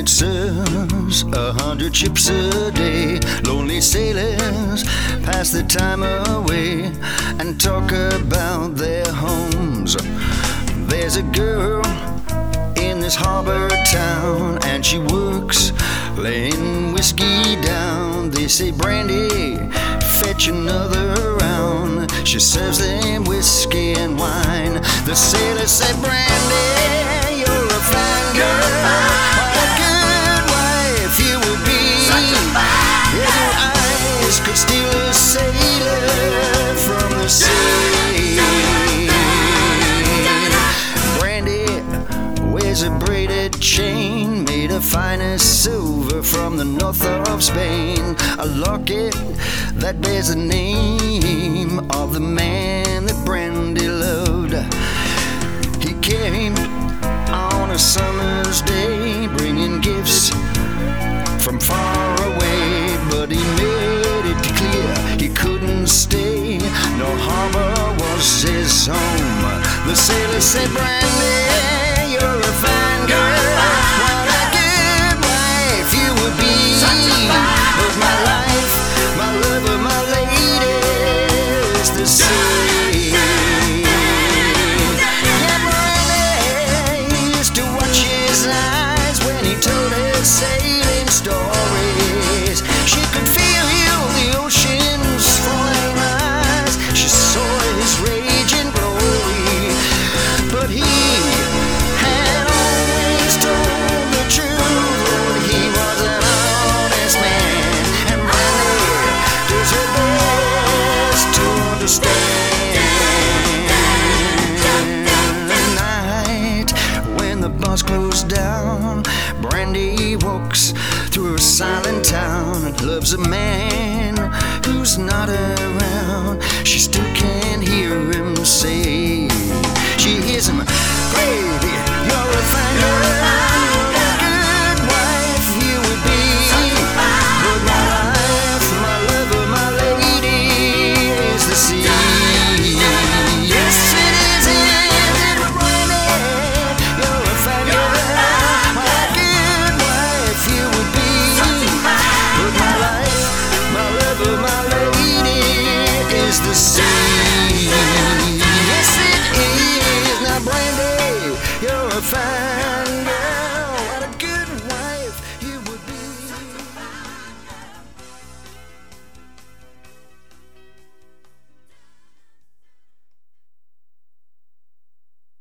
serves 100 ships a day. Lonely sailors pass the time away and talk about their homes. There's a girl in this harbor town, and she works laying whiskey down. They say, Brandy, fetch another round. She serves them whiskey and wine. The sailors say, Brandy, you're a fine girl. What a good wife you would be. If your eyes could steal a sailor from the sea. Brandy wears a braided chain made of finest silver from the north of Spain. A locket that bears the name of the man that Brandy loved. He came on a summer's day, bringing gifts from far away, but he made it clear he couldn't stay. No harbor was his home. The sailor said, Brandy, you're a fine girl. What a good wife you would be. But my life, my lover, my lady is the sea. Yeah, Brandy used to watch his eyes when he told his sailing stories. She could feel the ocean's falling rise. She saw his raging glory, but he had always told the truth. He was an honest man, and Brandy does her best to understand. The night when the bars closed down, Brandy walks through a silent town and loves a man